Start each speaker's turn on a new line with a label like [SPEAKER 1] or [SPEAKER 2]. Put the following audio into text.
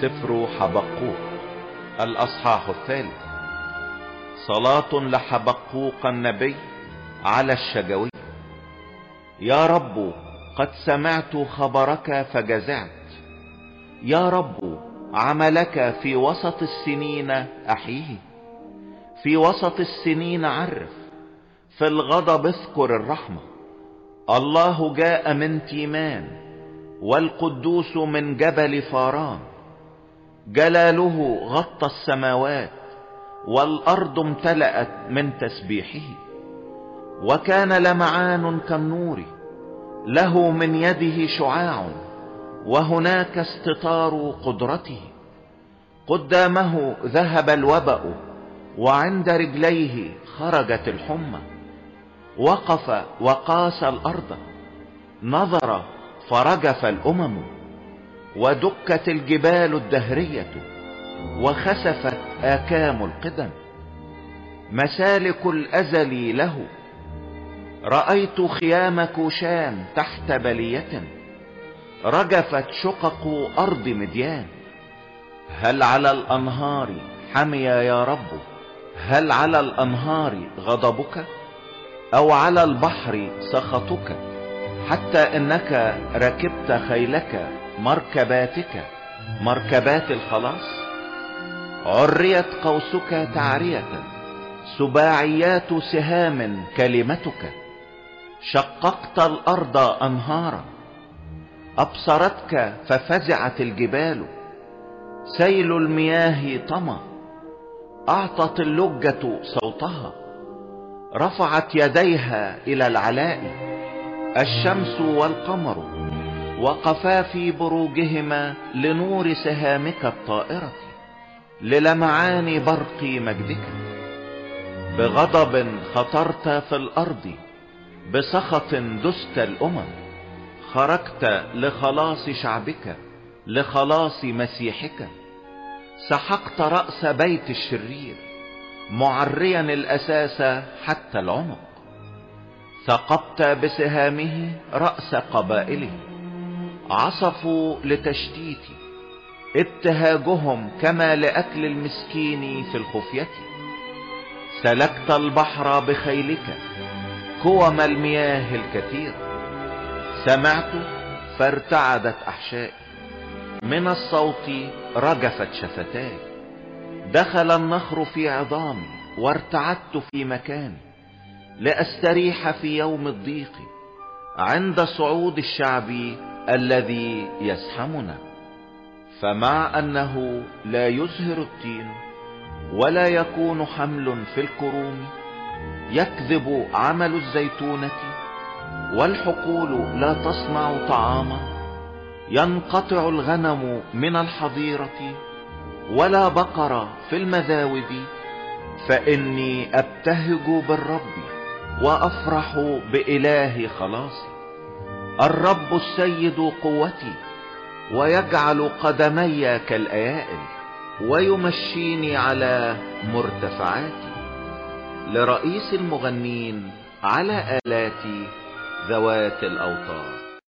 [SPEAKER 1] سفر حبقوق الأصحاح 3. صلاة لحبقوق النبي على الشجوي. يا رب قد سمعت خبرك فجزعت، يا رب عملك في وسط السنين أحيه، في وسط السنين عرف، في الغضب اذكر الرحمة. الله جاء من تيمان، والقدوس من جبل فاران. جلاله غطى السماوات، والأرض امتلأت من تسبيحه. وكان لمعان كالنور، له من يده شعاع، وهناك استطار قدرته. قدامه ذهب الوبأ، وعند رجليه خرجت الحمى. وقف وقاس الأرض، نظر فرجف الأمم. ودكت الجبال الدهرية، وخسفت آكام القدم. مسالك الأزل له، رأيت خيام كوشان تحت بلية. رجفت شقق أرض مديان. هل على الأنهار حمي يا رب؟ هل على الأنهار غضبك؟ أو على البحر سخطك؟ حتى إنك ركبت خيلك مركباتك، مركبات الخلاص. عريت قوسك تعرية، سباعيات سهام كلمتك. شققت الأرض أنهارا، أبصرتك ففزعت الجبال. سيل المياه طمى، أعطت اللجة صوتها. رفعت يديها إلى العلاء. الشمس والقمر وقفا في بروجهما لنور سهامك الطائرة، للمعان برق مجدك. بغضب خطرت في الأرض، بسخط دست الأمم. خرجت لخلاص شعبك، لخلاص مسيحك. سحقت رأس بيت الشرير، معريا الأساس حتى العنق. ثقبت بسهامه رأس قبائله. عصفوا لتشتيت، ابتهاجهم كما لأكل المسكين في الخفية. سلكت البحر بخيلك، كوم المياه الكثير. سمعت فارتعدت أحشائي، من الصوت رجفت شفتاي. دخل النخر في عظامي، وارتعدت في مكاني، لأستريح في يوم الضيق، عند صعود الشعب الذي يزحمنا. فمع أنه لا يزهر التين، ولا يكون حمل في الكروم، يكذب عمل الزيتونة، والحقول لا تصنع طعاما. ينقطع الغنم من الحظيرة، ولا بقر في المذاوب. فإني أبتهج بالرب، وأفرح بإله خلاصي. الرب السيد قوتي، ويجعل قدمي كالأيائل، ويمشيني على مرتفعاتي. لرئيس المغنين على آلات ذوات الأوتار.